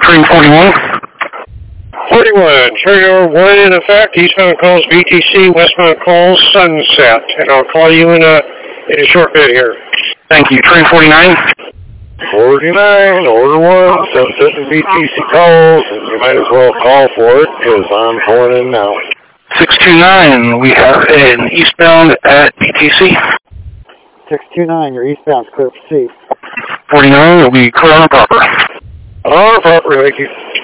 Train 41. 41, trigger 1 in effect, eastbound calls BTC, westbound calls Sunset, and I'll call you in a short bit here. Thank you. Train 49. 49, order 1, Sunset and BTC calls, and you might as well call for it, because I'm pulling in now. 629, we have an eastbound at BTC. 629, you're eastbound, clear proceed. 49, will be clear on proper. On proper, thank you.